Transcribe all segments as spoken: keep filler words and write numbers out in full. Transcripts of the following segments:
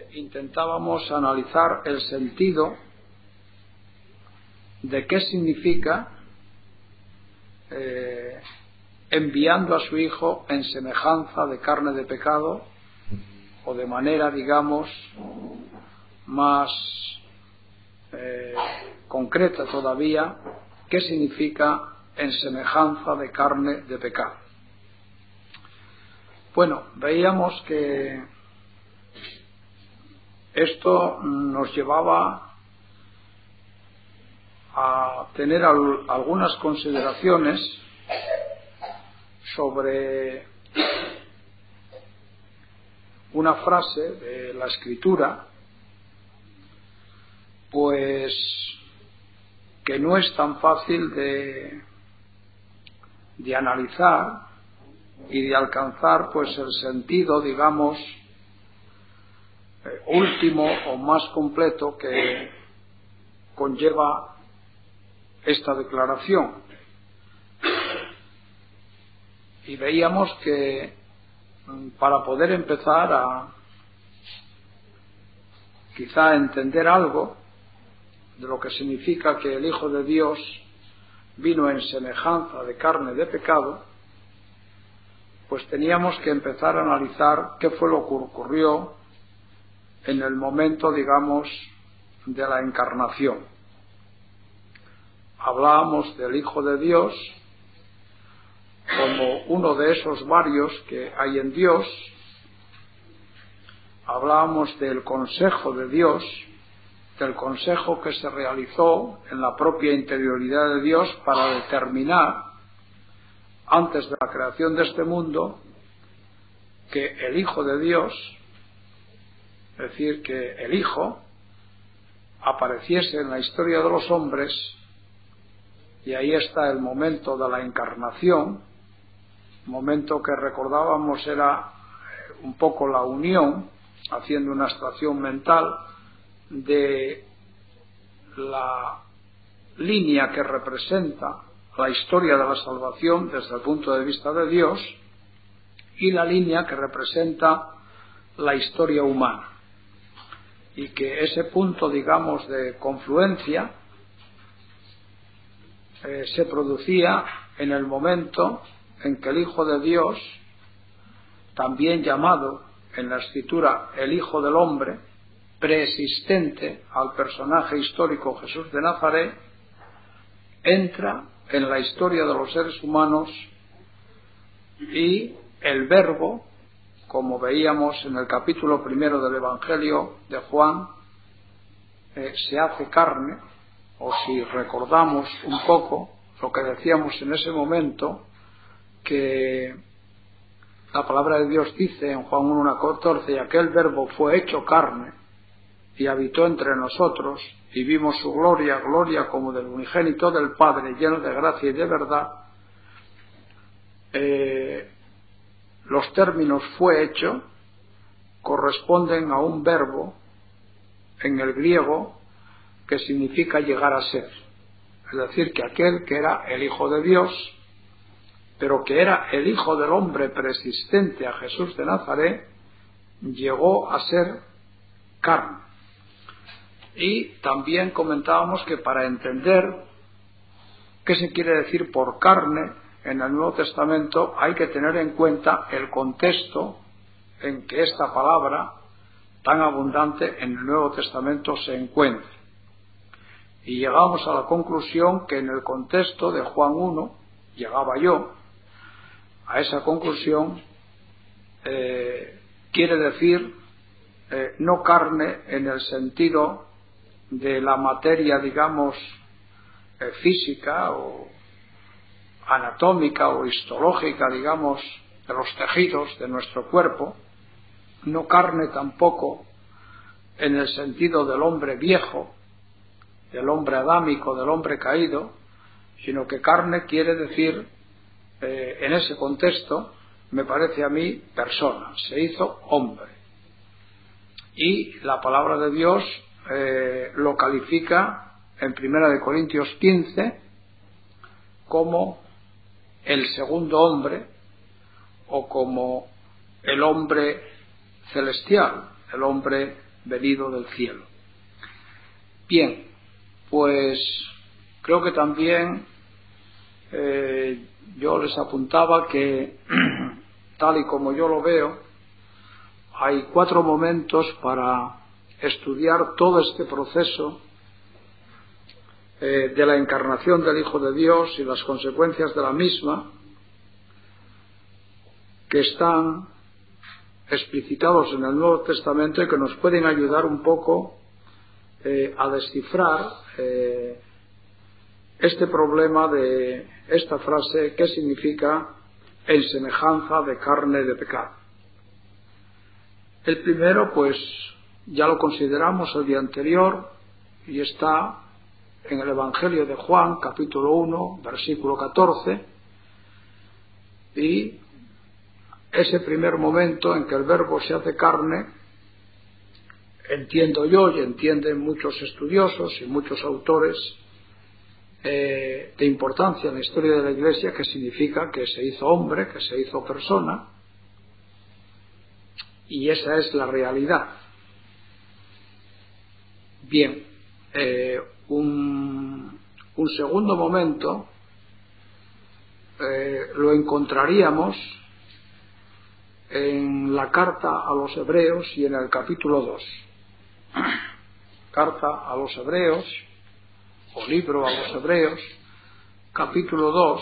eh, intentábamos analizar el sentido de qué significa eh, enviando a su Hijo en semejanza de carne de pecado, o de manera, digamos, más eh, concreta todavía, qué significa en semejanza de carne de pecado. Bueno, veíamos que esto nos llevaba a tener al, algunas consideraciones sobre una frase de la Escritura, pues que no es tan fácil de, de analizar y de alcanzar pues el sentido, digamos, eh, último o más completo que conlleva esta declaración. Y veíamos que para poder empezar a quizá entender algo de lo que significa que el Hijo de Dios vino en semejanza de carne de pecado, pues teníamos que empezar a analizar qué fue lo que ocurrió en el momento, digamos, de la encarnación. Hablábamos del Hijo de Dios como uno de esos varios que hay en Dios. Hablábamos del consejo de Dios, del consejo que se realizó en la propia interioridad de Dios para determinar, antes de la creación de este mundo, que el Hijo de Dios, es decir, que el Hijo apareciese en la historia de los hombres, y ahí está el momento de la encarnación, momento que recordábamos era un poco la unión, haciendo una abstracción mental, de la línea que representa la historia de la salvación desde el punto de vista de Dios y la línea que representa la historia humana, y que ese punto, digamos, de confluencia eh, se producía en el momento en que el Hijo de Dios, también llamado en la Escritura el Hijo del Hombre, preexistente al personaje histórico Jesús de Nazaret, entra en la historia de los seres humanos, y el Verbo, como veíamos en el capítulo primero del Evangelio de Juan, eh, se hace carne, o si recordamos un poco lo que decíamos en ese momento, que la palabra de Dios dice en Juan uno catorce, y aquel Verbo fue hecho carne y habitó entre nosotros, y vimos su gloria, gloria como del unigénito del Padre, lleno de gracia y de verdad. Eh, los términos fue hecho corresponden a un verbo en el griego que significa llegar a ser, es decir, que aquel que era el Hijo de Dios, pero que era el Hijo del Hombre preexistente a Jesús de Nazaret, llegó a ser carne. Y también comentábamos que para entender qué se quiere decir por carne en el Nuevo Testamento hay que tener en cuenta el contexto en que esta palabra tan abundante en el Nuevo Testamento se encuentra. Y llegamos a la conclusión que en el contexto de Juan uno, llegaba yo a esa conclusión, eh, quiere decir eh, no carne en el sentido de la materia, digamos, eh, física o anatómica o histológica, digamos, de los tejidos de nuestro cuerpo, no carne tampoco en el sentido del hombre viejo, del hombre adámico, del hombre caído, sino que carne quiere decir, eh, en ese contexto, me parece a mí, persona, se hizo hombre. Y la palabra de Dios eh, lo califica en Primera de Corintios quince como el segundo hombre, o como el hombre celestial, el hombre venido del cielo. Bien, pues creo que también eh, yo les apuntaba que, tal y como yo lo veo, hay cuatro momentos para estudiar todo este proceso eh, de la encarnación del Hijo de Dios y las consecuencias de la misma, que están explicitados en el Nuevo Testamento y que nos pueden ayudar un poco eh, a descifrar eh, este problema de esta frase, ¿qué significa en semejanza de carne de pecado? El primero, pues ya lo consideramos el día anterior y está en el Evangelio de Juan, capítulo uno, versículo catorce, y ese primer momento en que el Verbo se hace carne, entiendo yo y entienden muchos estudiosos y muchos autores eh, de importancia en la historia de la Iglesia, que significa que se hizo hombre, que se hizo persona, y esa es la realidad. Bien, eh, un, un segundo momento eh, lo encontraríamos en la carta a los Hebreos y en el capítulo dos. Carta a los Hebreos, o libro a los Hebreos, capítulo dos,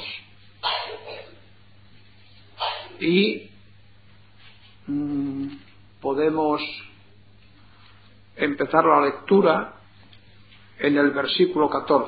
y mmm, podemos empezar la lectura en el versículo catorce.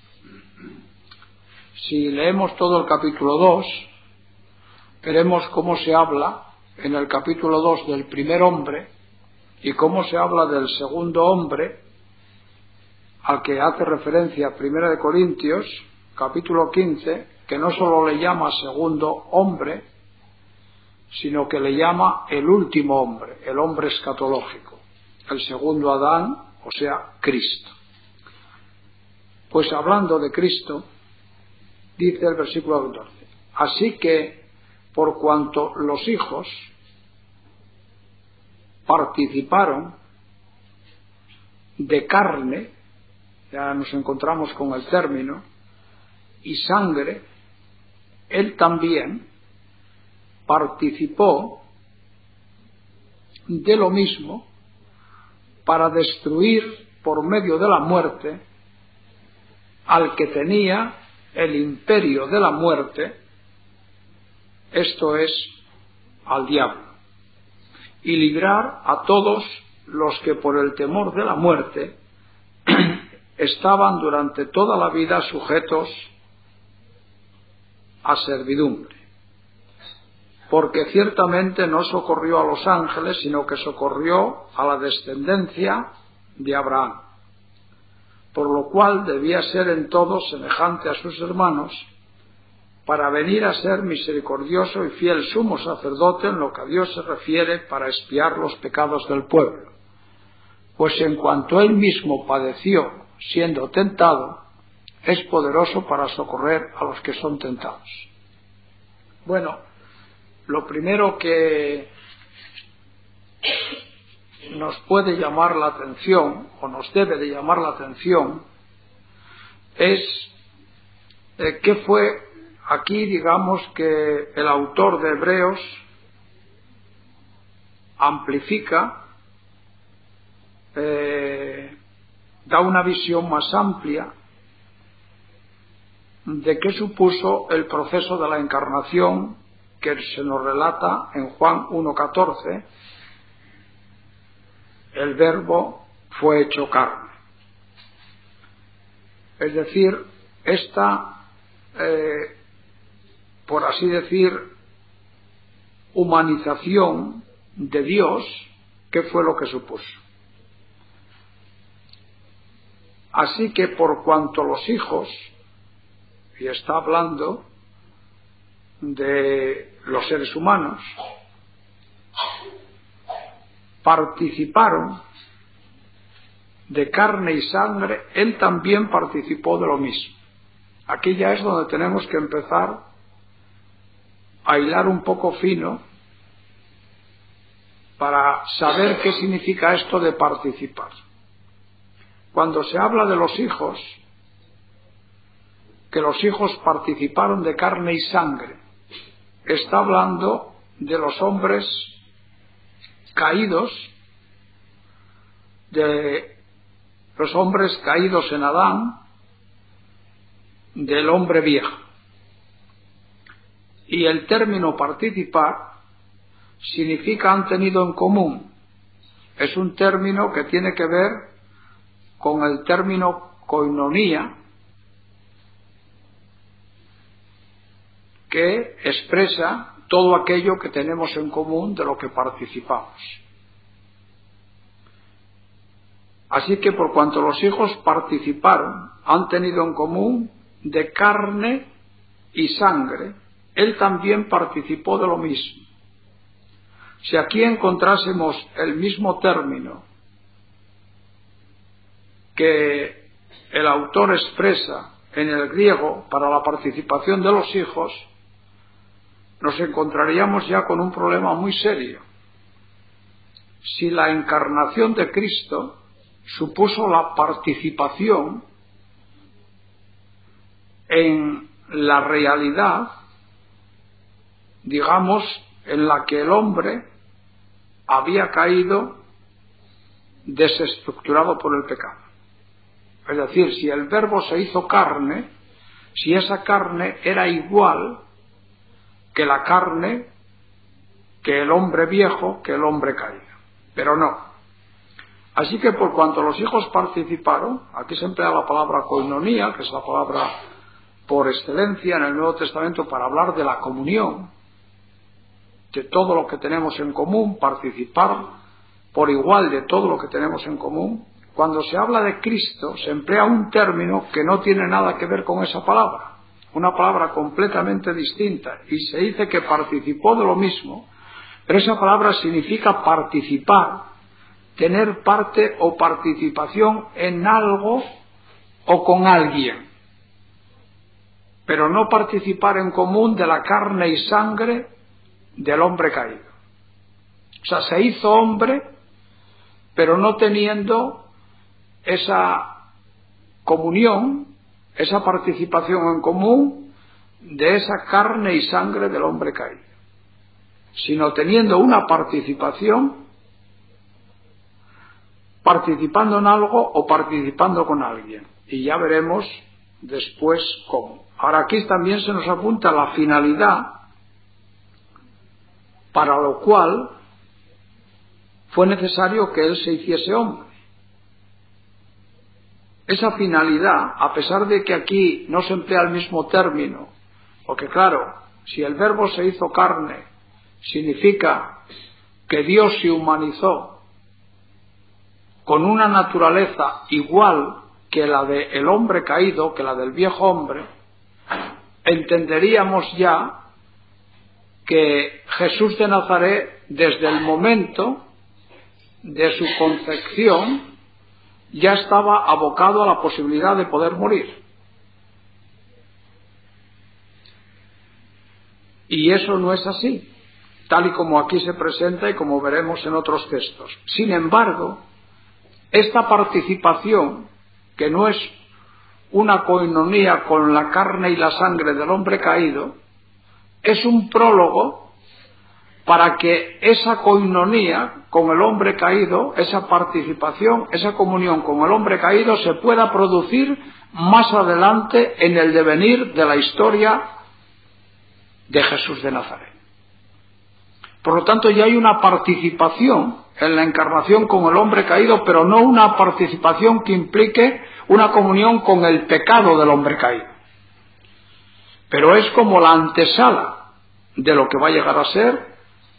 Si leemos todo el capítulo dos, veremos cómo se habla en el capítulo dos del primer hombre y cómo se habla del segundo hombre, al que hace referencia Primera de Corintios, capítulo quince, que no solo le llama segundo hombre, sino que le llama el último hombre, el hombre escatológico, el segundo Adán, o sea, Cristo. Pues hablando de Cristo, dice el versículo catorce, así que por cuanto los hijos participaron de carne, ya nos encontramos con el término, y sangre, él también participó de lo mismo para destruir por medio de la muerte al que tenía el imperio de la muerte, esto es, al diablo, y librar a todos los que por el temor de la muerte estaban durante toda la vida sujetos a servidumbre. Porque ciertamente no socorrió a los ángeles, sino que socorrió a la descendencia de Abraham, por lo cual debía ser en todo semejante a sus hermanos, para venir a ser misericordioso y fiel sumo sacerdote en lo que a Dios se refiere, para expiar los pecados del pueblo. Pues en cuanto él mismo padeció siendo tentado, es poderoso para socorrer a los que son tentados. Bueno, lo primero que nos puede llamar la atención, o nos debe de llamar la atención, es eh, qué fue aquí, digamos, que el autor de Hebreos amplifica, eh, da una visión más amplia de qué supuso el proceso de la encarnación que se nos relata en Juan uno catorce, el Verbo fue hecho carne. Es decir, esta, eh, por así decir, humanización de Dios, ¿qué fue lo que supuso? Así que por cuanto los hijos, y está hablando de los seres humanos, participaron de carne y sangre, él también participó de lo mismo. Aquí ya es donde tenemos que empezar a hilar un poco fino para saber qué significa esto de participar. Cuando se habla de los hijos, que los hijos participaron de carne y sangre, está hablando de los hombres caídos, de los hombres caídos en Adán, del hombre viejo. Y el término participar significa han tenido en común. Es un término que tiene que ver con el término koinonía, que expresa todo aquello que tenemos en común de lo que participamos. Así que por cuanto los hijos participaron, han tenido en común de carne y sangre, él también participó de lo mismo. Si aquí encontrásemos el mismo término que el autor expresa en el griego para la participación de los hijos, nos encontraríamos ya con un problema muy serio. Si la encarnación de Cristo supuso la participación en la realidad, digamos, en la que el hombre había caído desestructurado por el pecado. Es decir, si el Verbo se hizo carne, si esa carne era igual que la carne, que el hombre viejo, que el hombre caído. Pero no. Así que por cuanto los hijos participaron, aquí se emplea la palabra koinonía, que es la palabra por excelencia en el Nuevo Testamento para hablar de la comunión, de todo lo que tenemos en común, participar por igual de todo lo que tenemos en común. Cuando se habla de Cristo se emplea un término que no tiene nada que ver con esa palabra, una palabra completamente distinta, y se dice que participó de lo mismo, pero esa palabra significa participar, tener parte o participación en algo o con alguien, pero no participar en común de la carne y sangre del hombre caído. O sea, se hizo hombre, pero no teniendo esa comunión, esa participación en común de esa carne y sangre del hombre caído, sino teniendo una participación, participando en algo o participando con alguien. Y ya veremos después cómo. Ahora aquí también se nos apunta la finalidad para lo cual fue necesario que él se hiciese hombre. Esa finalidad, a pesar de que aquí no se emplea el mismo término, porque claro, si el Verbo se hizo carne, significa que Dios se humanizó con una naturaleza igual que la del hombre caído, que la del viejo hombre, entenderíamos ya que Jesús de Nazaret, desde el momento de su concepción, ya estaba abocado a la posibilidad de poder morir. Y eso no es así, tal y como aquí se presenta y como veremos en otros textos. Sin embargo, esta participación, que no es una koinonía con la carne y la sangre del hombre caído, es un prólogo para que esa koinonía con el hombre caído, esa participación, esa comunión con el hombre caído se pueda producir más adelante en el devenir de la historia de Jesús de Nazaret. Por lo tanto, ya hay una participación en la encarnación con el hombre caído, pero no una participación que implique una comunión con el pecado del hombre caído. Pero es como la antesala de lo que va a llegar a ser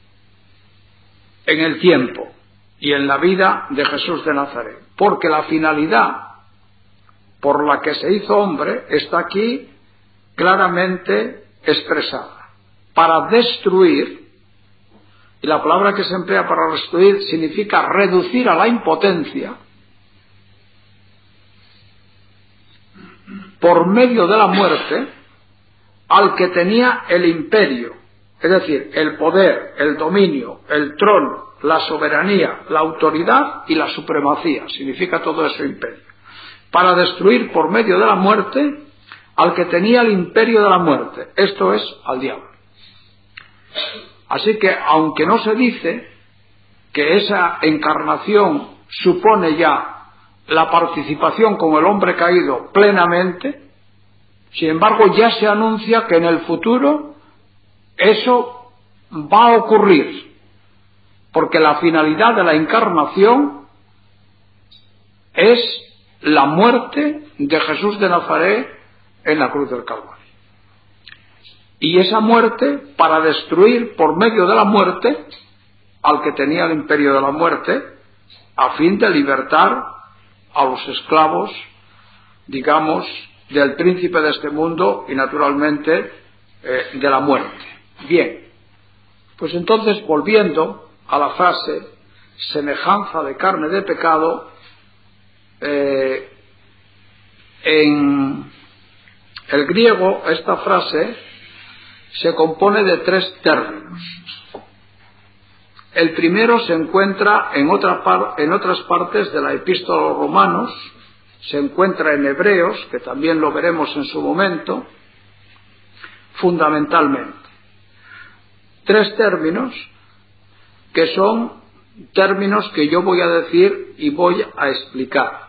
en el tiempo y en la vida de Jesús de Nazaret. Porque la finalidad por la que se hizo hombre está aquí claramente expresada. Para destruir, y la palabra que se emplea para destruir significa reducir a la impotencia, por medio de la muerte, al que tenía el imperio, es decir, el poder, el dominio, el trono, la soberanía, la autoridad y la supremacía, significa todo eso imperio, para destruir por medio de la muerte al que tenía el imperio de la muerte, esto es, al diablo. Así que, aunque no se dice que esa encarnación supone ya la participación con el hombre caído plenamente, sin embargo ya se anuncia que en el futuro eso va a ocurrir, porque la finalidad de la encarnación es la muerte de Jesús de Nazaret en la cruz del Calvario. Y esa muerte para destruir por medio de la muerte al que tenía el imperio de la muerte, a fin de libertar a los esclavos, digamos, del príncipe de este mundo y naturalmente eh, de la muerte. Bien, pues entonces, volviendo a la frase semejanza de carne de pecado, eh, en el griego esta frase se compone de tres términos. El primero se encuentra en, otra par, en otras partes de la epístola a los Romanos, se encuentra en Hebreos, que también lo veremos en su momento, fundamentalmente. Tres términos que son términos que yo voy a decir y voy a explicar.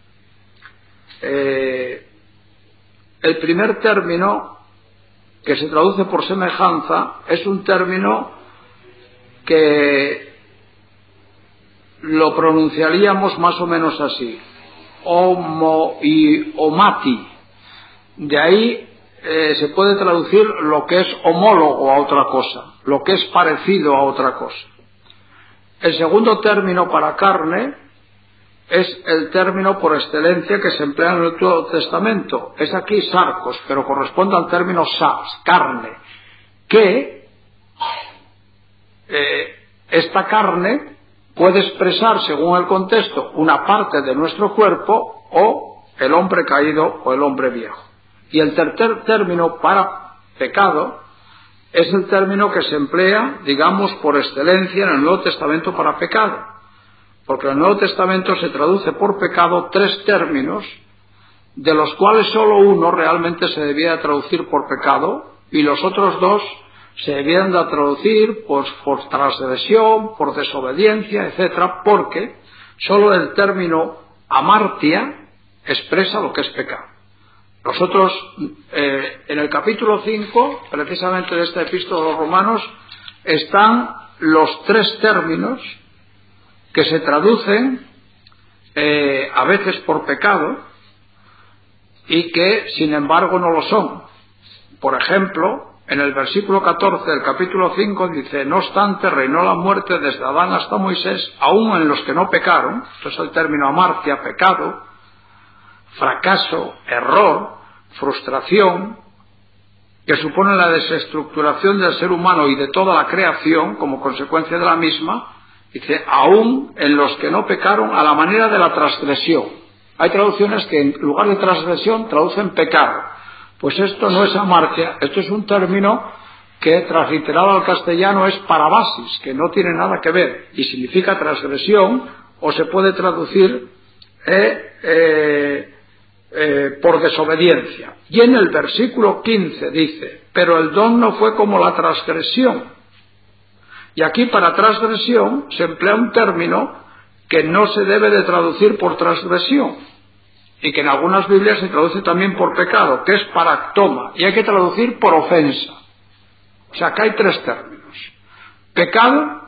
Eh, el primer término, que se traduce por semejanza, es un término que lo pronunciaríamos más o menos así: homo y homati. De ahí eh, se puede traducir lo que es homólogo a otra cosa, lo que es parecido a otra cosa. El segundo término para carne es el término por excelencia que se emplea en el Nuevo Testamento. Es aquí sarcos, pero corresponde al término sars, carne, que eh, esta carne puede expresar, según el contexto, una parte de nuestro cuerpo o el hombre caído o el hombre viejo. Y el tercer término para pecado es el término que se emplea, digamos, por excelencia en el Nuevo Testamento para pecado, porque en el Nuevo Testamento se traduce por pecado tres términos, de los cuales solo uno realmente se debía traducir por pecado y los otros dos se debían de traducir por, por transgresión, por desobediencia, etcétera, porque solo el término amartia expresa lo que es pecado. Nosotros, eh, en el capítulo cinco, precisamente de esta epístola a los Romanos, están los tres términos que se traducen eh, a veces por pecado y que, sin embargo, no lo son. Por ejemplo, en el versículo catorce del capítulo cinco dice: no obstante, reinó la muerte desde Adán hasta Moisés, aun en los que no pecaron. Esto es el término amartia, pecado, fracaso, error, frustración, que supone la desestructuración del ser humano y de toda la creación como consecuencia de la misma. Dice, aún en los que no pecaron a la manera de la transgresión. Hay traducciones que en lugar de transgresión traducen pecado. Pues esto no es amartia, esto es un término que transliterado al castellano es parabasis, que no tiene nada que ver y significa transgresión, o se puede traducir eh, eh, eh, por desobediencia. Y en el versículo quince dice: pero el don no fue como la transgresión. Y aquí para transgresión se emplea un término que no se debe de traducir por transgresión y que en algunas Biblias se traduce también por pecado, que es paractoma, y hay que traducir por ofensa. O sea, acá hay tres términos: pecado,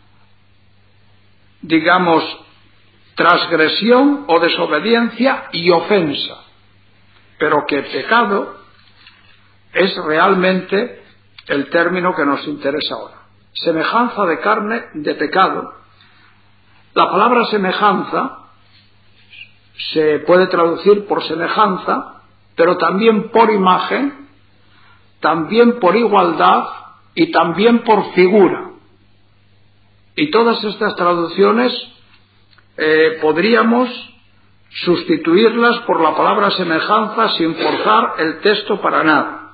digamos, transgresión o desobediencia, y ofensa. Pero que pecado es realmente el término que nos interesa ahora. Semejanza de carne de pecado. La palabra semejanza se puede traducir por semejanza, pero también por imagen, también por igualdad y también por figura. Y todas estas traducciones eh, podríamos sustituirlas por la palabra semejanza sin forzar el texto para nada,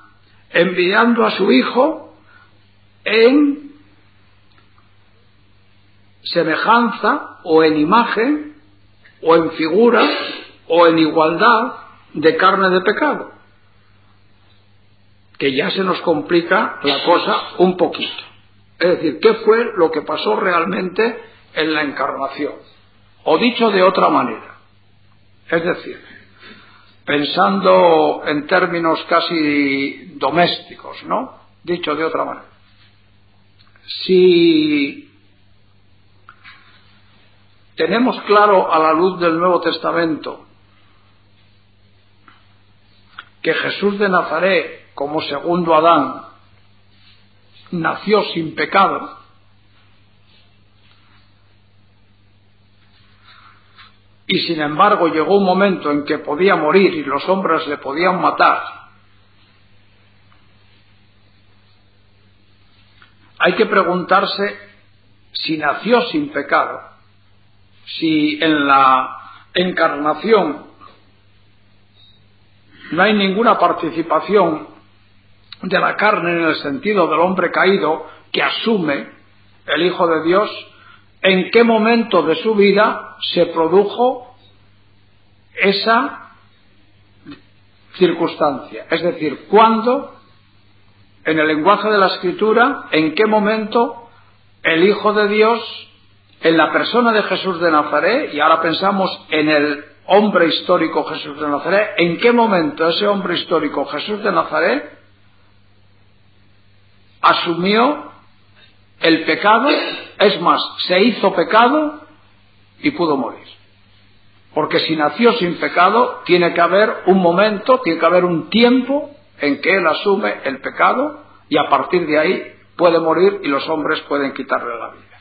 enviando a su Hijo en semejanza o en imagen o en figura o en igualdad de carne de pecado, que ya se nos complica la cosa un poquito. Es decir, ¿qué fue lo que pasó realmente en la encarnación? O dicho de otra manera, es decir, pensando en términos casi domésticos, ¿no? Dicho de otra manera, si tenemos claro a la luz del Nuevo Testamento que Jesús de Nazaret, como segundo Adán, nació sin pecado, y sin embargo llegó un momento en que podía morir y los hombres le podían matar, hay que preguntarse si nació sin pecado, si en la encarnación no hay ninguna participación de la carne en el sentido del hombre caído que asume el Hijo de Dios. ¿En qué momento de su vida se produjo esa circunstancia? Es decir, ¿cuándo, en el lenguaje de la Escritura, en qué momento el Hijo de Dios, en la persona de Jesús de Nazaret, y ahora pensamos en el hombre histórico Jesús de Nazaret, en qué momento ese hombre histórico Jesús de Nazaret asumió el pecado, es más, se hizo pecado y pudo morir? Porque si nació sin pecado, tiene que haber un momento, tiene que haber un tiempo en que él asume el pecado y a partir de ahí puede morir y los hombres pueden quitarle la vida.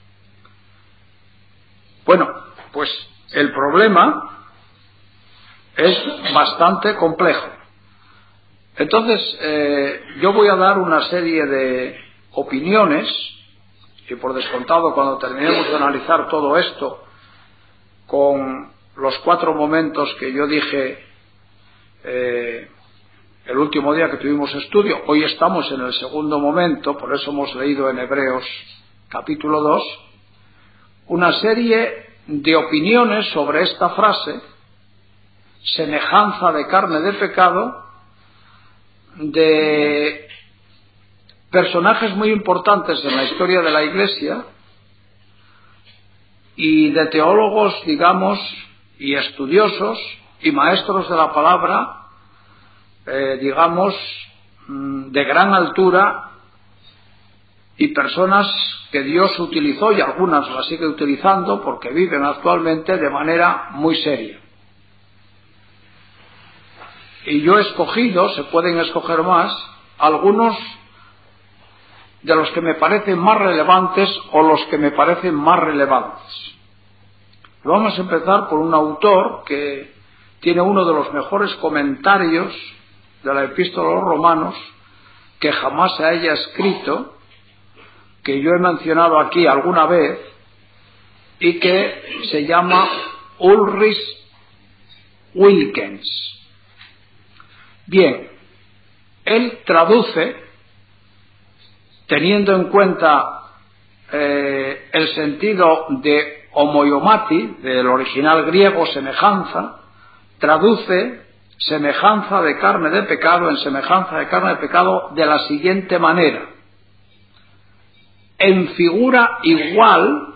Bueno, pues el problema es bastante complejo. Entonces, eh, yo voy a dar una serie de opiniones, y por descontado cuando terminemos de analizar todo esto, con los cuatro momentos que yo dije eh, el último día que tuvimos estudio, hoy estamos en el segundo momento, por eso hemos leído en Hebreos capítulo dos, una serie de opiniones sobre esta frase, semejanza de carne de pecado, de personajes muy importantes en la historia de la Iglesia y de teólogos, digamos, y estudiosos y maestros de la palabra, eh, digamos, de gran altura, y personas que Dios utilizó y algunas las sigue utilizando porque viven actualmente de manera muy seria. Y yo he escogido, se pueden escoger más, algunos de los que me parecen más relevantes o los que me parecen más relevantes. Vamos a empezar por un autor que tiene uno de los mejores comentarios de la Epístola a los Romanos que jamás se haya escrito, que yo he mencionado aquí alguna vez, y que se llama Ulrich Wilkens. Bien, él traduce, teniendo en cuenta eh, el sentido de homoiomati, del original griego semejanza, traduce semejanza de carne de pecado en semejanza de carne de pecado de la siguiente manera: en figura igual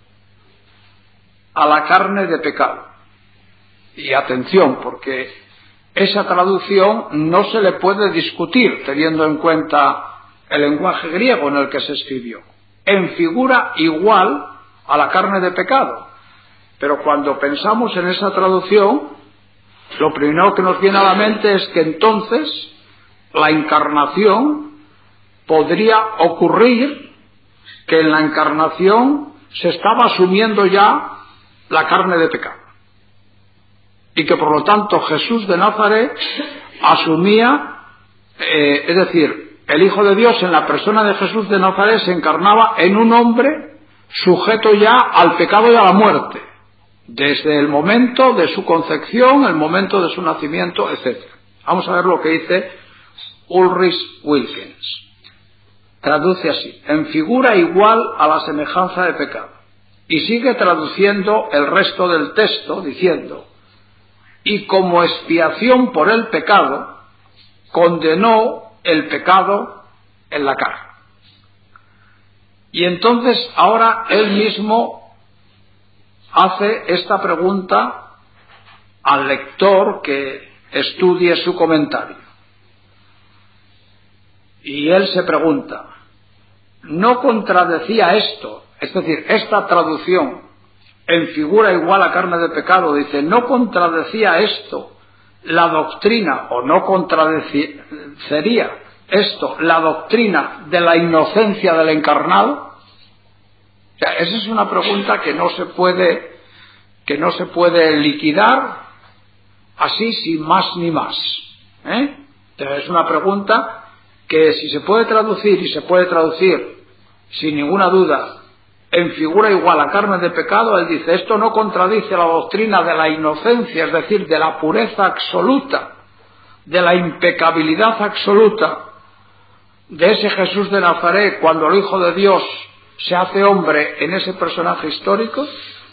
a la carne de pecado. Y atención, porque esa traducción no se le puede discutir teniendo en cuenta el lenguaje griego en el que se escribió. En figura igual a la carne de pecado. Pero cuando pensamos en esa traducción, lo primero que nos viene a la mente es que entonces la encarnación podría ocurrir, que en la encarnación se estaba asumiendo ya la carne de pecado. Y que por lo tanto Jesús de Nazaret asumía, eh, es decir, el Hijo de Dios en la persona de Jesús de Nazaret se encarnaba en un hombre sujeto ya al pecado y a la muerte, desde el momento de su concepción, el momento de su nacimiento, etcétera. Vamos a ver lo que dice Ulrich Wilkens. Traduce así: en figura igual a la semejanza de pecado. Y sigue traduciendo el resto del texto diciendo: y como expiación por el pecado, condenó el pecado en la carne. Y entonces ahora él mismo hace esta pregunta al lector que estudie su comentario. Y él se pregunta: ¿no contradecía esto? Es decir, esta traducción en figura igual a carne de pecado, dice, ¿no contradecía esto la doctrina, o no contradecería esto la doctrina de la inocencia del encarnado? O sea, esa es una pregunta que no se puede, que no se puede liquidar así sin más ni más, ¿eh? Entonces es una pregunta que si se puede traducir, y se puede traducir sin ninguna duda en figura igual a carne de pecado, él dice, esto no contradice la doctrina de la inocencia, es decir, de la pureza absoluta, de la impecabilidad absoluta de ese Jesús de Nazaret cuando el Hijo de Dios se hace hombre en ese personaje histórico.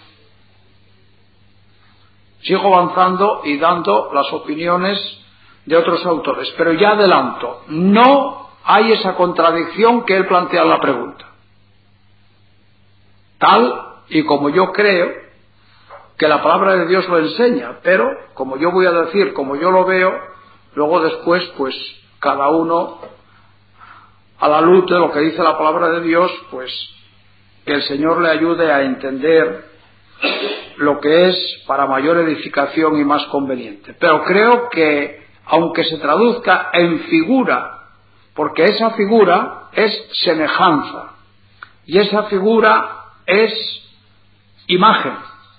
Sigo avanzando y dando las opiniones de otros autores, pero ya adelanto, no hay esa contradicción que él plantea en la pregunta, tal y como yo creo que la palabra de Dios lo enseña, pero como yo voy a decir, como yo lo veo, luego después pues cada uno a la luz de lo que dice la palabra de Dios, pues que el Señor le ayude a entender lo que es para mayor edificación y más conveniente. Pero creo que aunque se traduzca en figura, porque esa figura es semejanza y esa figura es imagen,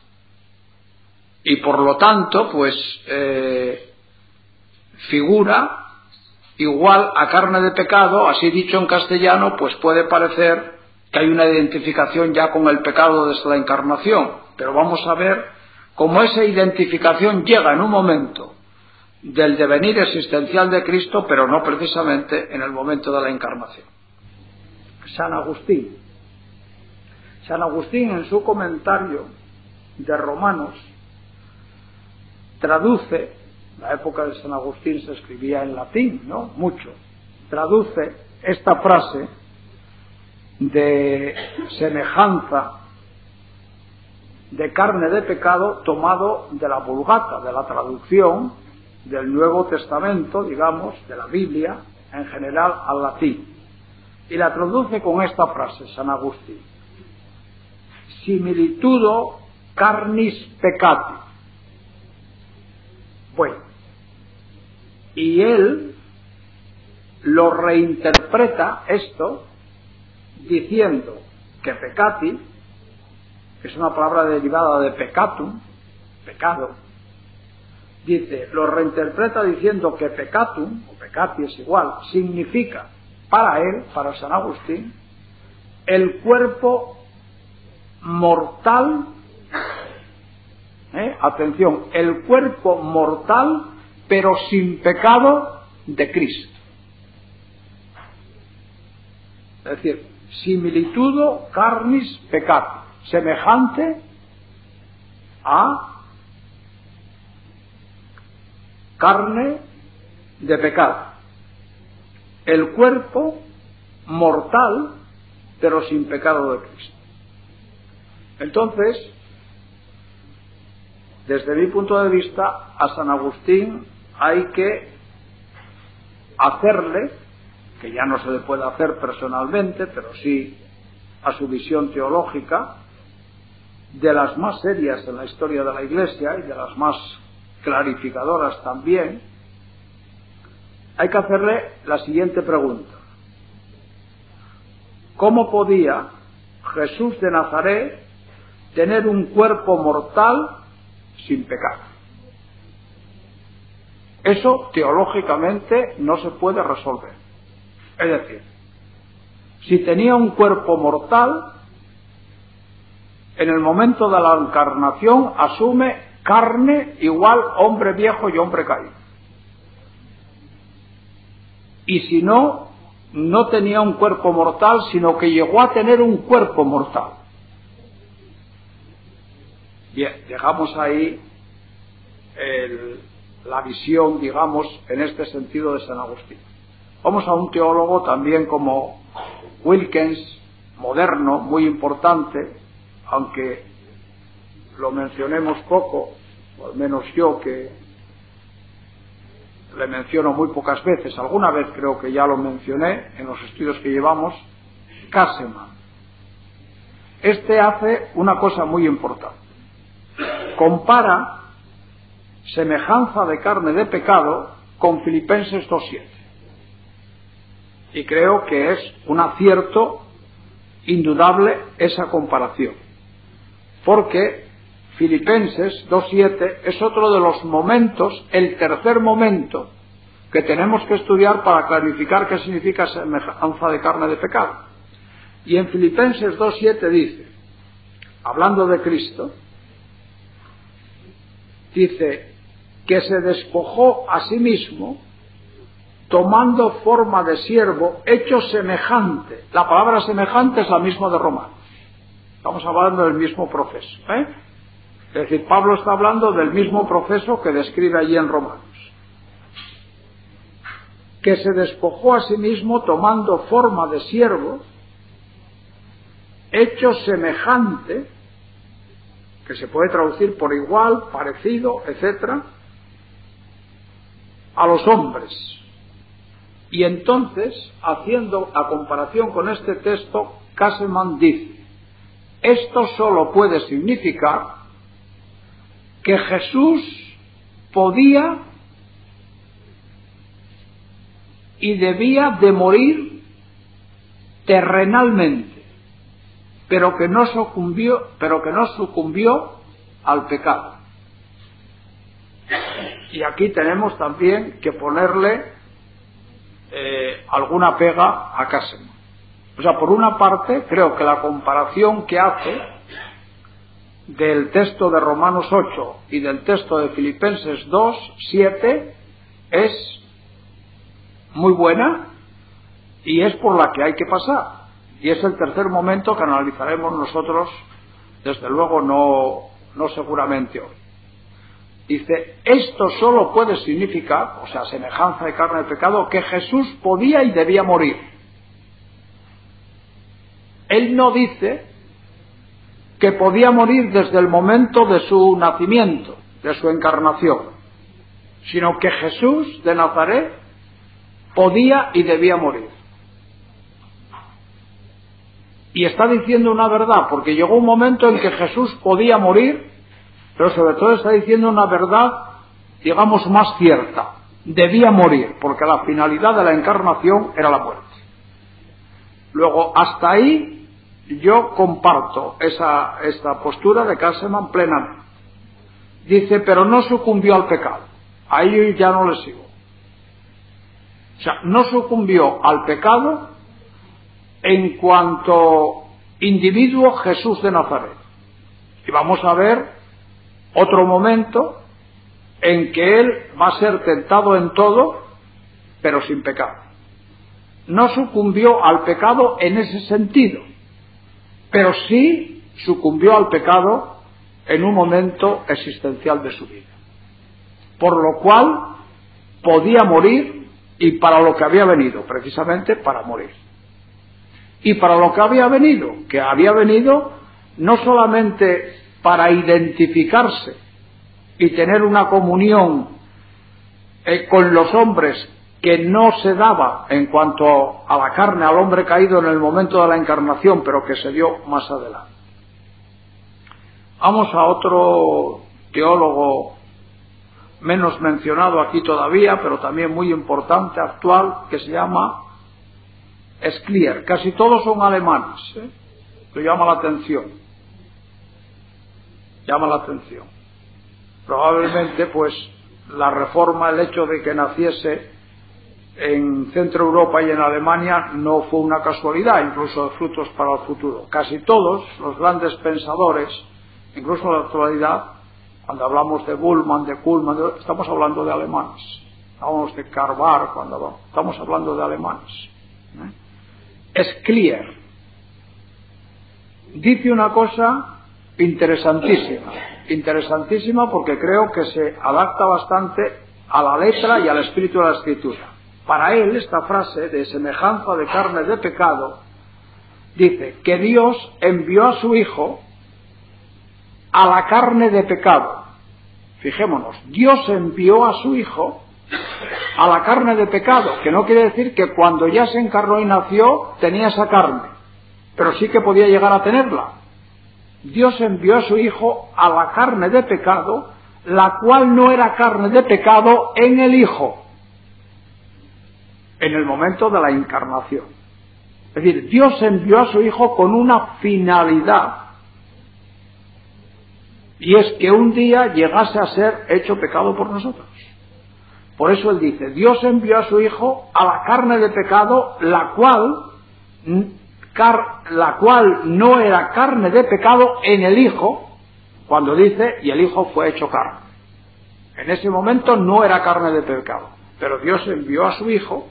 y por lo tanto pues eh, figura igual a carne de pecado, así dicho en castellano, pues puede parecer que hay una identificación ya con el pecado desde la encarnación, pero vamos a ver cómo esa identificación llega en un momento del devenir existencial de Cristo, pero no precisamente en el momento de la encarnación. San Agustín San Agustín en su comentario de Romanos traduce, en la época de San Agustín se escribía en latín, ¿no? Mucho, traduce esta frase de semejanza de carne de pecado tomado de la Vulgata, de la traducción del Nuevo Testamento, digamos, de la Biblia en general al latín, y la traduce con esta frase, San Agustín: similitudo carnis peccati. Bueno, y él lo reinterpreta esto diciendo que peccati es una palabra derivada de peccatum, pecado. Dice, lo reinterpreta diciendo que peccatum, o peccati es igual, significa para él, para San Agustín, el cuerpo mortal, ¿eh? Atención, el cuerpo mortal pero sin pecado de Cristo. Es decir, similitudo carnis peccati, semejante a carne de pecado, el cuerpo mortal pero sin pecado de Cristo. Entonces, desde mi punto de vista, a San Agustín hay que hacerle, que ya no se le puede hacer personalmente, pero sí a su visión teológica, de las más serias en la historia de la Iglesia y de las más clarificadoras también, hay que hacerle la siguiente pregunta: ¿cómo podía Jesús de Nazaret tener un cuerpo mortal sin pecado? Eso teológicamente no se puede resolver. Es decir, si tenía un cuerpo mortal, en el momento de la encarnación asume carne igual hombre viejo y hombre caído. Y si no, no tenía un cuerpo mortal, sino que llegó a tener un cuerpo mortal. Bien, dejamos ahí el, la visión, digamos, en este sentido de San Agustín. Vamos a un teólogo también como Wilkins, moderno, muy importante, aunque lo mencionemos poco, o al menos yo que le menciono muy pocas veces, alguna vez creo que ya lo mencioné en los estudios que llevamos, Casseman. Este hace una cosa muy importante. Compara semejanza de carne de pecado con Filipenses dos siete. Y creo que es un acierto indudable esa comparación. Porque Filipenses dos siete es otro de los momentos, el tercer momento que tenemos que estudiar para clarificar qué significa semejanza de carne de pecado. Y en Filipenses dos siete dice, hablando de Cristo, dice que se despojó a sí mismo tomando forma de siervo, hecho semejante. La palabra semejante es la misma de Romanos. Estamos hablando del mismo proceso, ¿eh? Es decir, Pablo está hablando del mismo proceso que describe allí en Romanos. Que se despojó a sí mismo tomando forma de siervo, hecho semejante, que se puede traducir por igual, parecido, etcétera, a los hombres. Y entonces, haciendo la comparación con este texto, Casseman dice, esto solo puede significar que Jesús podía y debía de morir terrenalmente, pero que no sucumbió, pero que no sucumbió al pecado. Y aquí tenemos también que ponerle eh, alguna pega a Casseman. O sea, por una parte, creo que la comparación que hace del texto de Romanos ocho y del texto de Filipenses dos siete es muy buena y es por la que hay que pasar. Y es el tercer momento que analizaremos nosotros, desde luego no, no seguramente hoy. Dice, esto solo puede significar, o sea, semejanza de carne de pecado, que Jesús podía y debía morir. Él no dice que podía morir desde el momento de su nacimiento, de su encarnación, sino que Jesús de Nazaret podía y debía morir. Y está diciendo una verdad, porque llegó un momento en que Jesús podía morir, pero sobre todo está diciendo una verdad, digamos, más cierta. Debía morir, porque la finalidad de la encarnación era la muerte. Luego, hasta ahí yo comparto esa, esta postura de Casseman plenamente. Dice, pero no sucumbió al pecado. Ahí yo ya no le sigo. O sea, no sucumbió al pecado en cuanto individuo Jesús de Nazaret. Y vamos a ver otro momento en que él va a ser tentado en todo, pero sin pecado. No sucumbió al pecado en ese sentido, pero sí sucumbió al pecado en un momento existencial de su vida. Por lo cual podía morir, y para lo que había venido, precisamente para morir. Y para lo que había venido, que había venido no solamente para identificarse y tener una comunión eh, con los hombres que no se daba en cuanto a la carne, al hombre caído en el momento de la encarnación, pero que se dio más adelante. Vamos a otro teólogo menos mencionado aquí todavía, pero también muy importante, actual, que se llama Sclier. Casi todos son alemanes, ¿eh? Lo llama la atención. Llama la atención. Probablemente, pues, la reforma, el hecho de que naciese en Centro Europa y en Alemania no fue una casualidad, incluso de frutos para el futuro. Casi todos los grandes pensadores, incluso en la actualidad, cuando hablamos de Bullmann, de Kuhlmann, de, estamos hablando de alemanes. Hablamos de Carvar, cuando hablamos, estamos hablando de alemanes. ¿Eh? Sclier dice una cosa interesantísima interesantísima porque creo que se adapta bastante a la letra y al espíritu de la Escritura. Para él, esta frase de semejanza de carne de pecado dice que Dios envió a su Hijo a la carne de pecado. Fijémonos, Dios envió a su Hijo a la carne de pecado, que no quiere decir que cuando ya se encarnó y nació tenía esa carne, pero sí que podía llegar a tenerla. Dios envió a su Hijo a la carne de pecado, la cual no era carne de pecado en el Hijo, en el momento de la encarnación. Es decir, Dios envió a su Hijo con una finalidad, y es que un día llegase a ser hecho pecado por nosotros. Por eso él dice, Dios envió a su Hijo a la carne de pecado, la cual, car, la cual no era carne de pecado en el Hijo, cuando dice, y el Hijo fue hecho carne. En ese momento no era carne de pecado, pero Dios envió a su Hijo,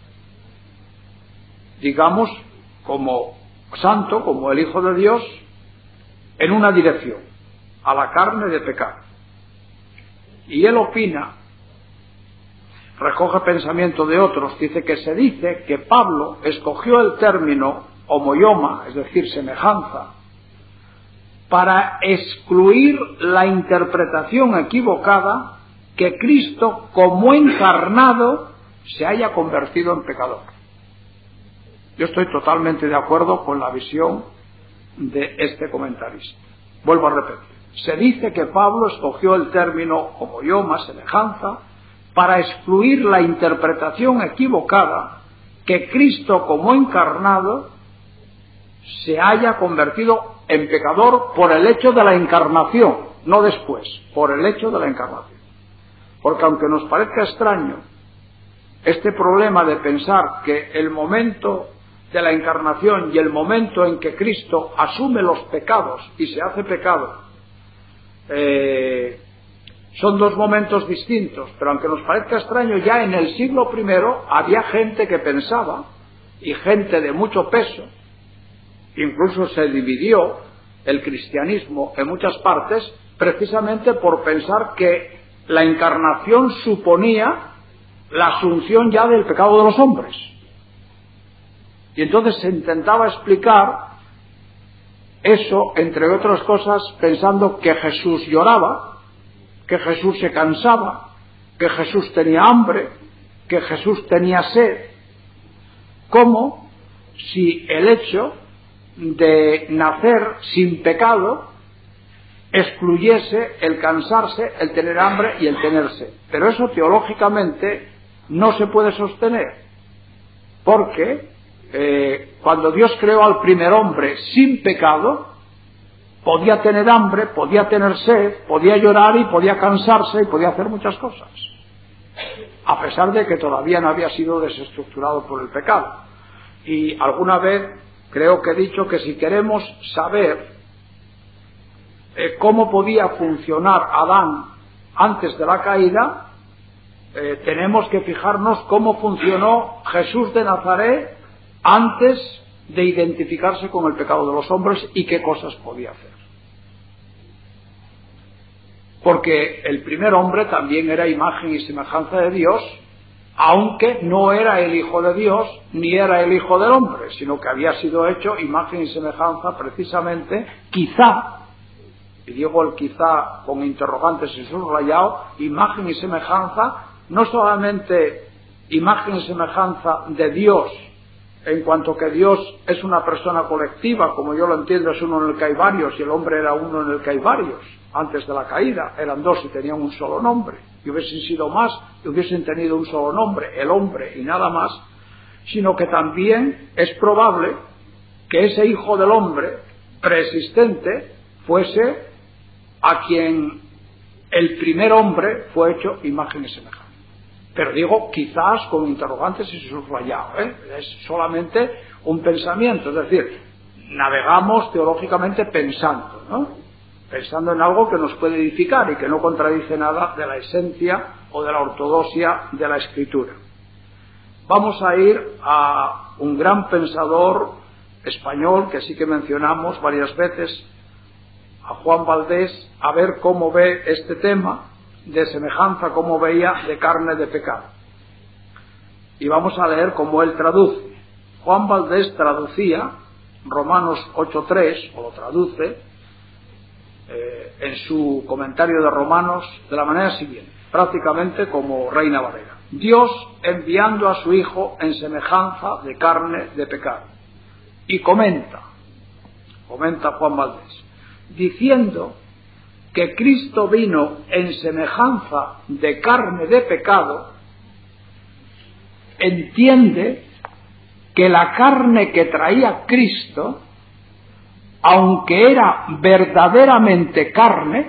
digamos, como santo, como el Hijo de Dios, en una dirección, a la carne de pecado. Y él opina, recoge pensamiento de otros, dice que se dice que Pablo escogió el término homoioma, es decir, semejanza, para excluir la interpretación equivocada que Cristo, como encarnado, se haya convertido en pecador. Yo estoy totalmente de acuerdo con la visión de este comentarista. Vuelvo a repetir. Se dice que Pablo escogió el término homoioma, semejanza, para excluir la interpretación equivocada que Cristo como encarnado se haya convertido en pecador por el hecho de la encarnación, no después, por el hecho de la encarnación. Porque aunque nos parezca extraño este problema de pensar que el momento de la encarnación y el momento en que Cristo asume los pecados y se hace pecado, eh, son dos momentos distintos, pero aunque nos parezca extraño, ya en el siglo primero había gente que pensaba, y gente de mucho peso, incluso se dividió el cristianismo en muchas partes, precisamente por pensar que la encarnación suponía la asunción ya del pecado de los hombres. Y entonces se intentaba explicar eso, entre otras cosas, pensando que Jesús lloraba, que Jesús se cansaba, que Jesús tenía hambre, que Jesús tenía sed, como si el hecho de nacer sin pecado excluyese el cansarse, el tener hambre y el tener sed. Pero eso teológicamente no se puede sostener, porque eh, cuando Dios creó al primer hombre sin pecado, podía tener hambre, podía tener sed, podía llorar y podía cansarse y podía hacer muchas cosas, a pesar de que todavía no había sido desestructurado por el pecado. Y alguna vez creo que he dicho que si queremos saber eh, cómo podía funcionar Adán antes de la caída, eh, tenemos que fijarnos cómo funcionó Jesús de Nazaret antes de identificarse con el pecado de los hombres y qué cosas podía hacer. Porque el primer hombre también era imagen y semejanza de Dios, aunque no era el Hijo de Dios ni era el Hijo del hombre, sino que había sido hecho imagen y semejanza precisamente, quizá, y digo el quizá con interrogantes y subrayado, imagen y semejanza, no solamente imagen y semejanza de Dios, en cuanto que Dios es una persona colectiva, como yo lo entiendo, es uno en el que hay varios, y el hombre era uno en el que hay varios. Antes de la caída eran dos y tenían un solo nombre, y hubiesen sido más y hubiesen tenido un solo nombre, el hombre y nada más, sino que también es probable que ese Hijo del hombre preexistente fuese a quien el primer hombre fue hecho imagen y semejanza. Pero digo quizás con interrogantes y subrayado, ¿eh? Es solamente un pensamiento, es decir, navegamos teológicamente pensando, ¿no? Pensando en algo que nos puede edificar y que no contradice nada de la esencia o de la ortodoxia de la Escritura. Vamos a ir a un gran pensador español que sí que mencionamos varias veces, a Juan Valdés a ver cómo ve este tema de semejanza, cómo veía de carne de pecado. Y vamos a leer cómo él traduce. Juan Valdés traducía Romanos ocho tres, o lo traduce eh, en su comentario de Romanos de la manera siguiente, prácticamente como Reina Valera: Dios enviando a su Hijo en semejanza de carne de pecado. Y comenta, comenta Juan Valdés, diciendo que Cristo vino en semejanza de carne de pecado, entiende que la carne que traía Cristo, aunque era verdaderamente carne,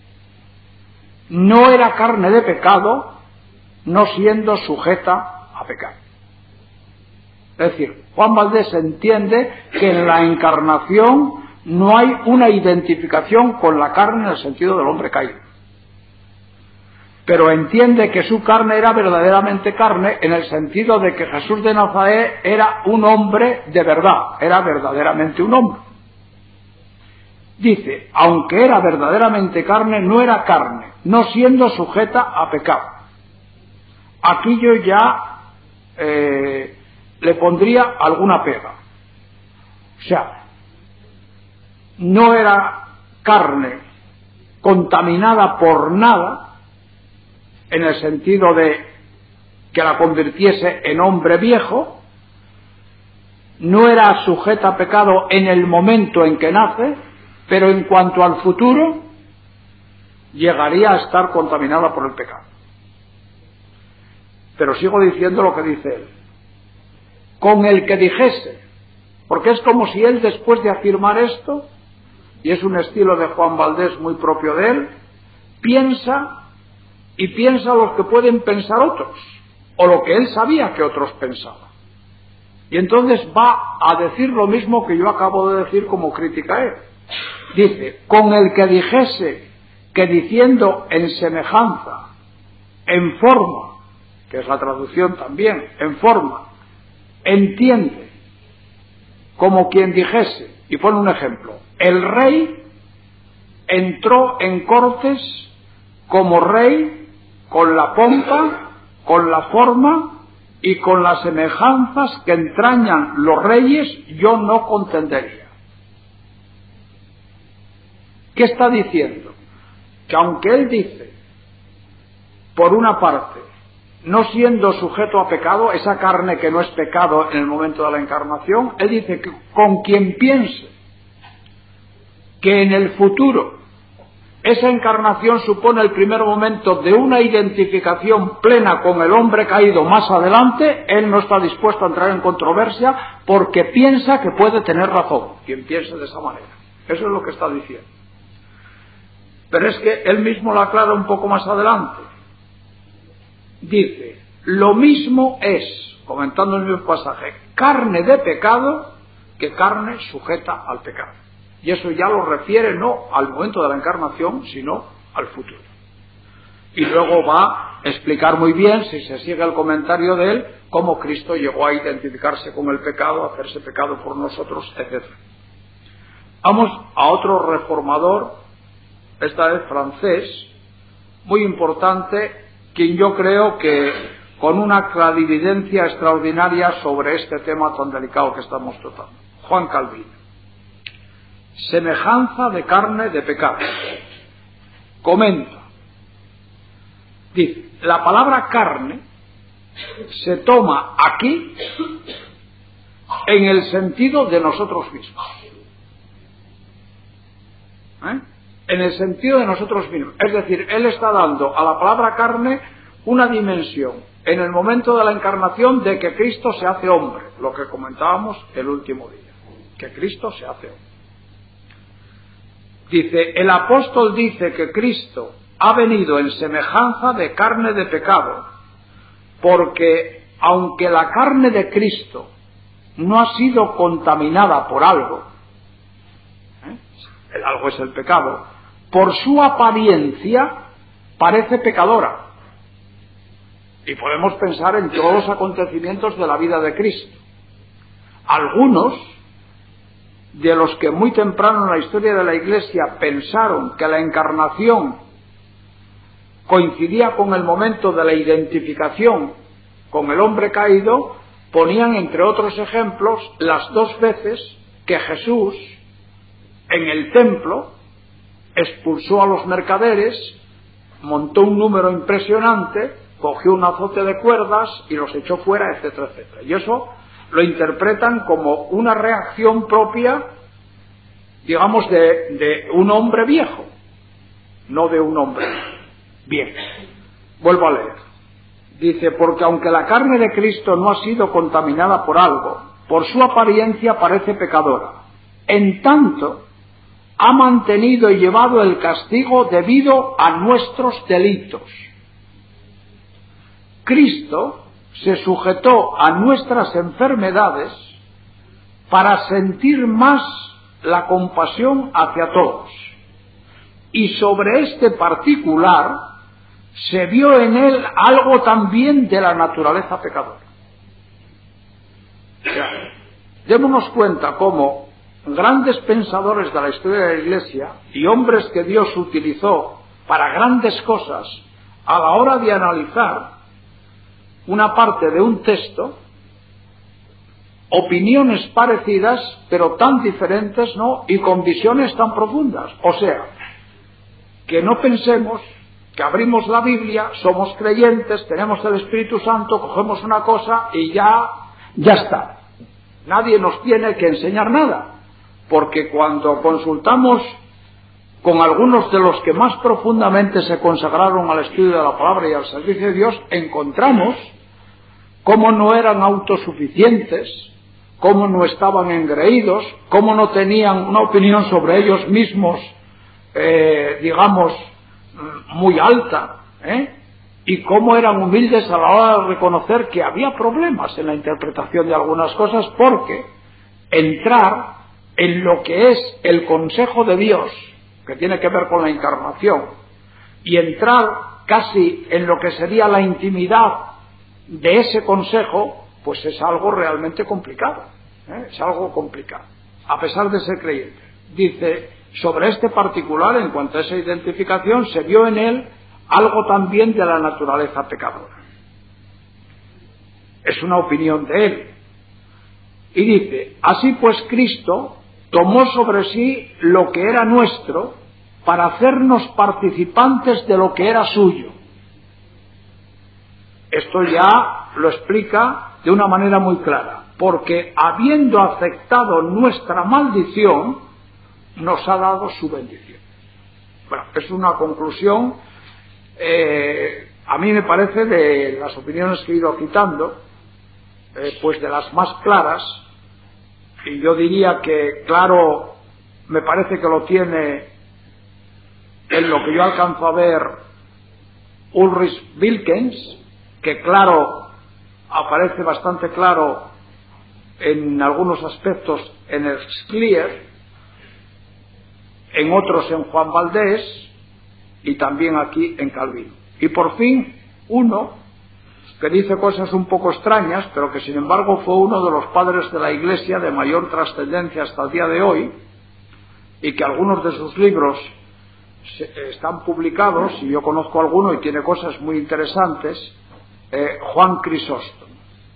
no era carne de pecado, no siendo sujeta a pecado. Es decir, Juan Valdés entiende que en la encarnación no hay una identificación con la carne en el sentido del hombre caído, pero entiende que su carne era verdaderamente carne en el sentido de que Jesús de Nazaret era un hombre de verdad, era verdaderamente un hombre. Dice, aunque era verdaderamente carne, no era carne, no siendo sujeta a pecado. Aquí yo ya eh, le pondría alguna pega. O sea, no era carne contaminada por nada, en el sentido de que la convirtiese en hombre viejo, no era sujeta a pecado en el momento en que nace, pero en cuanto al futuro, llegaría a estar contaminada por el pecado. Pero sigo diciendo lo que dice él. Con el que dijese, porque es como si él, después de afirmar esto, y es un estilo de Juan Valdés muy propio de él, piensa y piensa lo que pueden pensar otros, o lo que él sabía que otros pensaban. Y entonces va a decir lo mismo que yo acabo de decir como crítica a él. Dice, con el que dijese que diciendo en semejanza, en forma, que es la traducción también, en forma, entiende, como quien dijese, y pone un ejemplo, el rey entró en cortes como rey, con la pompa, con la forma y con las semejanzas que entrañan los reyes, yo no contendería. ¿Qué está diciendo? Que aunque él dice, por una parte, no siendo sujeto a pecado, esa carne que no es pecado en el momento de la encarnación, él dice que con quien piense que en el futuro esa encarnación supone el primer momento de una identificación plena con el hombre caído más adelante, él no está dispuesto a entrar en controversia porque piensa que puede tener razón, quien piense de esa manera. Eso es lo que está diciendo. Pero es que él mismo lo aclara un poco más adelante. Dice, lo mismo es, comentando el mismo pasaje, carne de pecado que carne sujeta al pecado. Y eso ya lo refiere no al momento de la encarnación, sino al futuro. Y luego va a explicar muy bien, si se sigue el comentario de él, cómo Cristo llegó a identificarse con el pecado, a hacerse pecado por nosotros, etcétera. Vamos a otro reformador, esta vez francés, muy importante, quien yo creo que con una clarividencia extraordinaria sobre este tema tan delicado que estamos tratando. Juan Calvino. Semejanza de carne de pecado. Comenta. Dice, la palabra carne se toma aquí en el sentido de nosotros mismos. ¿Eh? En el sentido de nosotros mismos. Es decir, él está dando a la palabra carne una dimensión en el momento de la encarnación de que Cristo se hace hombre, lo que comentábamos el último día, que Cristo se hace hombre. Dice, el apóstol dice que Cristo ha venido en semejanza de carne de pecado, porque aunque la carne de Cristo no ha sido contaminada por algo, ¿eh? el algo es el pecado, por su apariencia parece pecadora. Y podemos pensar en todos los acontecimientos de la vida de Cristo. Algunos de los que muy temprano en la historia de la Iglesia pensaron que la encarnación coincidía con el momento de la identificación con el hombre caído, ponían entre otros ejemplos las dos veces que Jesús en el templo expulsó a los mercaderes, montó un número impresionante, cogió un azote de cuerdas y los echó fuera, etcétera, etcétera. Y eso lo interpretan como una reacción propia, digamos, de, de un hombre viejo, no de un hombre bien. Vuelvo a leer. Dice, porque aunque la carne de Cristo no ha sido contaminada por algo, por su apariencia parece pecadora, en tanto ha mantenido y llevado el castigo debido a nuestros delitos. Cristo se sujetó a nuestras enfermedades para sentir más la compasión hacia todos. Y sobre este particular se vio en él algo también de la naturaleza pecadora. O sea, démonos cuenta cómo grandes pensadores de la historia de la Iglesia y hombres que Dios utilizó para grandes cosas, a la hora de analizar una parte de un texto, opiniones parecidas pero tan diferentes, ¿no? Y con visiones tan profundas. O sea, que no pensemos que abrimos la Biblia, somos creyentes, tenemos el Espíritu Santo, cogemos una cosa y ya, ya está. Nadie nos tiene que enseñar nada, porque cuando consultamos con algunos de los que más profundamente se consagraron al estudio de la palabra y al servicio de Dios, encontramos cómo no eran autosuficientes, cómo no estaban engreídos, cómo no tenían una opinión sobre ellos mismos, eh, digamos, muy alta, ¿eh? Y cómo eran humildes a la hora de reconocer que había problemas en la interpretación de algunas cosas, porque entrar en lo que es el consejo de Dios, que tiene que ver con la encarnación, y entrar casi en lo que sería la intimidad de ese consejo, pues es algo realmente complicado, ¿eh? Es algo complicado, a pesar de ser creyente. Dice, sobre este particular, en cuanto a esa identificación, se vio en él algo también de la naturaleza pecadora. Es una opinión de él. Y dice, así pues Cristo tomó sobre sí lo que era nuestro para hacernos participantes de lo que era suyo. Esto ya lo explica de una manera muy clara, porque habiendo aceptado nuestra maldición, nos ha dado su bendición. Bueno, es una conclusión, eh, a mí me parece, de las opiniones que he ido citando, eh, pues de las más claras, y yo diría que, claro, me parece que lo tiene en lo que yo alcanzo a ver Ulrich Wilkens, que claro, aparece bastante claro en algunos aspectos en el Schlier, en otros en Juan Valdés y también aquí en Calvino. Y por fin uno que dice cosas un poco extrañas, pero que sin embargo fue uno de los padres de la Iglesia de mayor trascendencia hasta el día de hoy, y que algunos de sus libros se, están publicados, y yo conozco alguno y tiene cosas muy interesantes, eh, Juan Crisóstomo.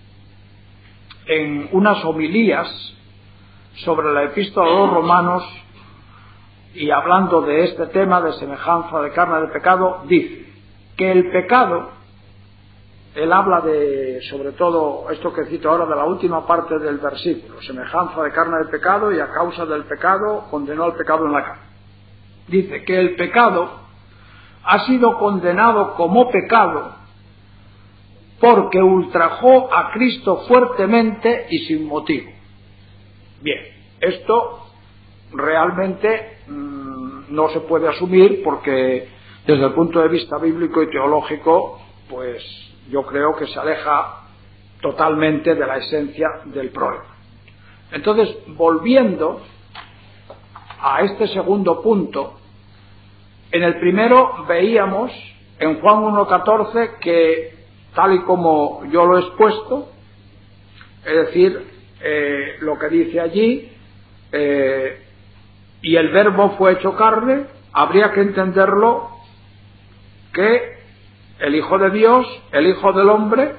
En unas homilías sobre la epístola a los romanos, y hablando de este tema de semejanza de carne de pecado, dice que el pecado, él habla de, sobre todo, esto que cito ahora de la última parte del versículo, semejanza de carne de pecado, y a causa del pecado condenó al pecado en la carne. Dice que el pecado ha sido condenado como pecado porque ultrajó a Cristo fuertemente y sin motivo. Bien, esto realmente mmm, no se puede asumir, porque desde el punto de vista bíblico y teológico, pues yo creo que se aleja totalmente de la esencia del problema. Entonces, volviendo a este segundo punto, en el primero veíamos en Juan uno catorce que, tal y como yo lo he expuesto, es decir, eh, lo que dice allí, eh, y el verbo fue hecho carne, habría que entenderlo que el Hijo de Dios, el Hijo del Hombre,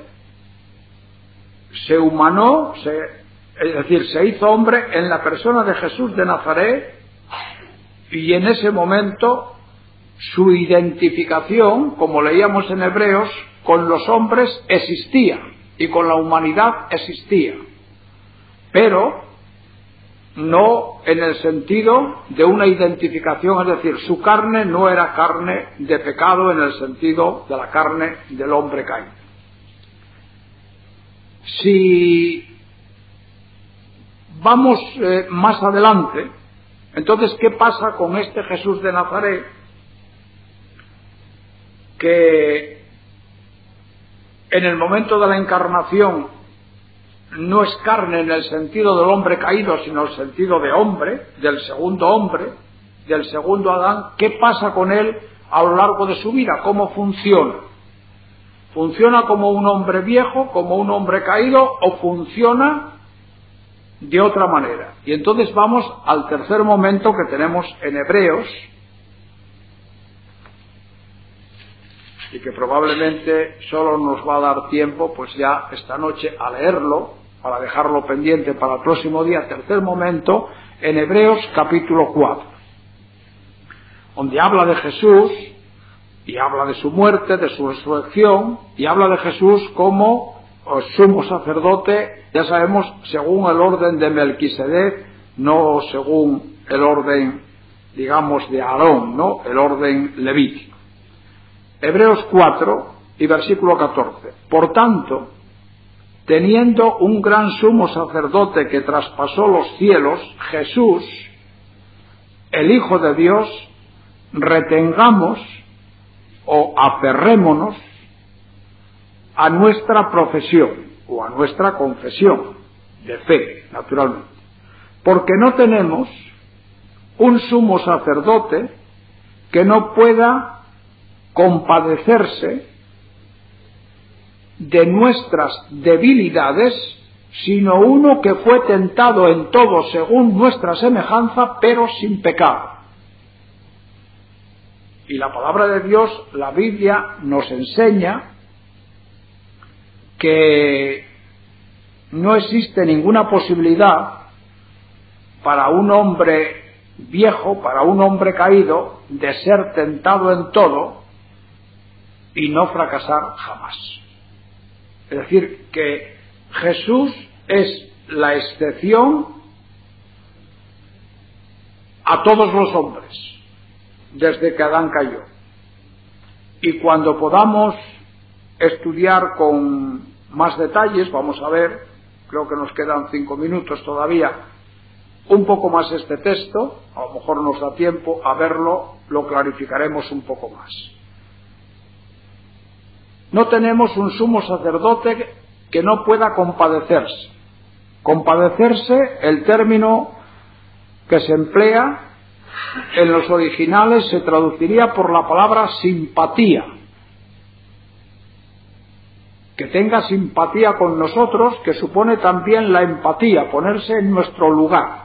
se humanó, se, es decir, se hizo hombre en la persona de Jesús de Nazaret, y en ese momento su identificación, como leíamos en Hebreos, con los hombres existía y con la humanidad existía, pero no en el sentido de una identificación, es decir, su carne no era carne de pecado en el sentido de la carne del hombre caído. Si vamos eh, más adelante, entonces, ¿qué pasa con este Jesús de Nazaret que en el momento de la encarnación no es carne en el sentido del hombre caído, sino en el sentido de hombre, del segundo hombre, del segundo Adán? ¿Qué pasa con él a lo largo de su vida? ¿Cómo funciona? ¿Funciona como un hombre viejo, como un hombre caído, o funciona de otra manera? Y entonces vamos al tercer momento que tenemos en Hebreos, y que probablemente solo nos va a dar tiempo, pues ya esta noche, a leerlo, para dejarlo pendiente para el próximo día. Tercer momento en Hebreos capítulo cuatro, donde habla de Jesús, y habla de su muerte, de su resurrección, y habla de Jesús como sumo sacerdote, ya sabemos, según el orden de Melquisedec, no según el orden, digamos, de Aarón, ¿no?, el orden levítico. Hebreos cuatro y versículo catorce. Por tanto, teniendo un gran sumo sacerdote que traspasó los cielos, Jesús, el Hijo de Dios, retengamos o aferrémonos a nuestra profesión o a nuestra confesión de fe, naturalmente, porque no tenemos un sumo sacerdote que no pueda compadecerse de nuestras debilidades, sino uno que fue tentado en todo según nuestra semejanza, pero sin pecado. Y la palabra de Dios, la Biblia, nos enseña que no existe ninguna posibilidad para un hombre viejo, para un hombre caído, de ser tentado en todo y no fracasar jamás. Es decir, que Jesús es la excepción a todos los hombres, desde que Adán cayó. Y cuando podamos estudiar con más detalles, vamos a ver, creo que nos quedan cinco minutos todavía, un poco más este texto, a lo mejor nos da tiempo a verlo, lo clarificaremos un poco más. No tenemos un sumo sacerdote que no pueda compadecerse. Compadecerse, el término que se emplea en los originales se traduciría por la palabra simpatía. Que tenga simpatía con nosotros, que supone también la empatía, ponerse en nuestro lugar.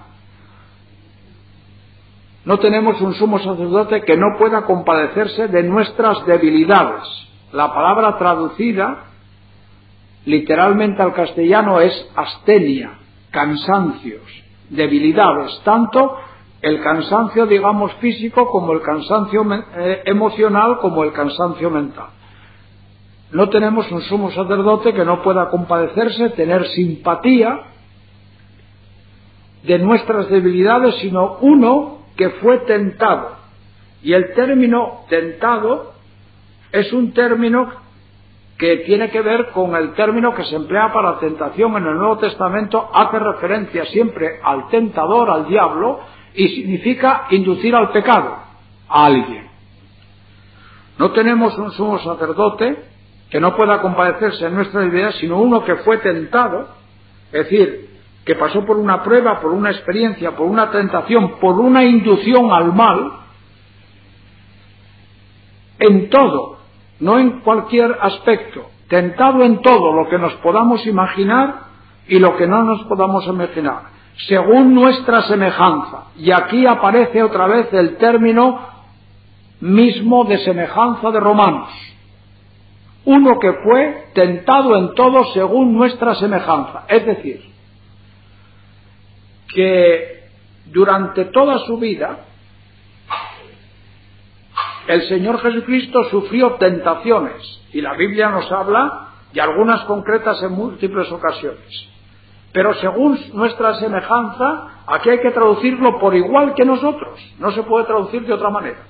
No tenemos un sumo sacerdote que no pueda compadecerse de nuestras debilidades. La palabra traducida literalmente al castellano es astenia, cansancios, debilidades, tanto el cansancio, digamos, físico, como el cansancio eh, emocional, como el cansancio mental. No tenemos un sumo sacerdote que no pueda compadecerse, tener simpatía de nuestras debilidades, sino uno que fue tentado. Y el término tentado es un término que tiene que ver con el término que se emplea para tentación en el Nuevo Testamento. Hace referencia siempre al tentador, al diablo, y significa inducir al pecado a alguien. No tenemos un sumo sacerdote que no pueda compadecerse en nuestra debilidad, sino uno que fue tentado, es decir, que pasó por una prueba, por una experiencia, por una tentación, por una inducción al mal, en todo, no en cualquier aspecto, tentado en todo lo que nos podamos imaginar y lo que no nos podamos imaginar. según nuestra semejanza. Y aquí aparece otra vez el término mismo de semejanza de Romanos. Uno que fue tentado en todo según nuestra semejanza. Es decir, que durante toda su vida el Señor Jesucristo sufrió tentaciones, y la Biblia nos habla de algunas concretas en múltiples ocasiones. Pero según nuestra semejanza, aquí hay que traducirlo por igual que nosotros, no se puede traducir de otra manera.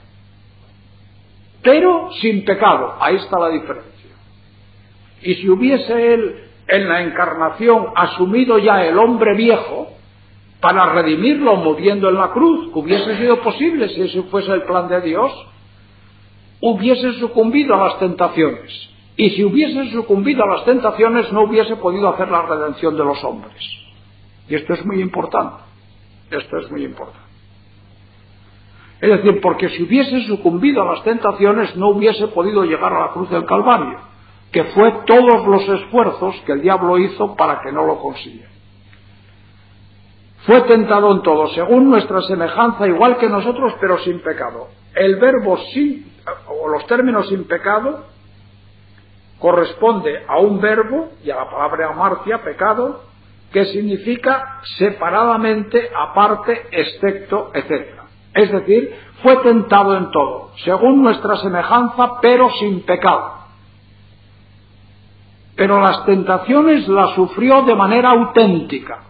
Pero sin pecado, ahí está la diferencia. Y si hubiese él en la encarnación asumido ya el hombre viejo, para redimirlo muriendo en la cruz, que hubiese sido posible si ese fuese el plan de Dios, hubiese sucumbido a las tentaciones. Y si hubiese sucumbido a las tentaciones, no hubiese podido hacer la redención de los hombres. Y esto es muy importante. Esto es muy importante. Es decir, porque si hubiese sucumbido a las tentaciones, no hubiese podido llegar a la cruz del Calvario, que fue todos los esfuerzos que el diablo hizo para que no lo consiguiera. Fue tentado en todo, según nuestra semejanza, igual que nosotros, pero sin pecado. El verbo sin, o los términos sin pecado, corresponde a un verbo y a la palabra amartia, pecado, que significa separadamente, aparte, excepto, etcétera. Es decir, fue tentado en todo, según nuestra semejanza, pero sin pecado. Pero las tentaciones las sufrió de manera auténtica.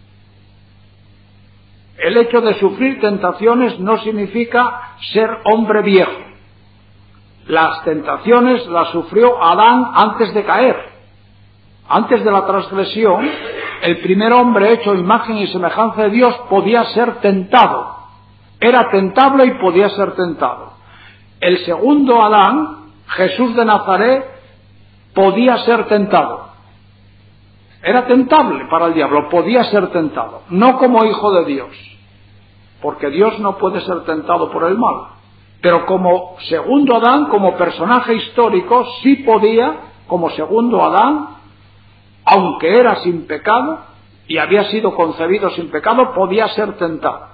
El hecho de sufrir tentaciones no significa ser hombre viejo. Las tentaciones las sufrió Adán antes de caer. Antes de la transgresión, el primer hombre hecho imagen y semejanza de Dios podía ser tentado. Era tentable y podía ser tentado. El segundo Adán, Jesús de Nazaret, podía ser tentado. Era tentable para el diablo, podía ser tentado. No como hijo de Dios, porque Dios no puede ser tentado por el mal. Pero como segundo Adán, como personaje histórico, sí podía, como segundo Adán, aunque era sin pecado y había sido concebido sin pecado, podía ser tentado.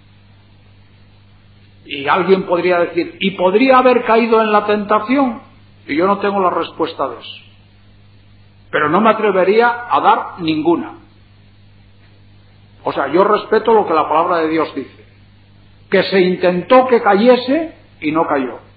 Y alguien podría decir, ¿y podría haber caído en la tentación? Y yo no tengo la respuesta de eso. Pero no me atrevería a dar ninguna. O sea, yo respeto lo que la palabra de Dios dice. Que se intentó que cayese y no cayó.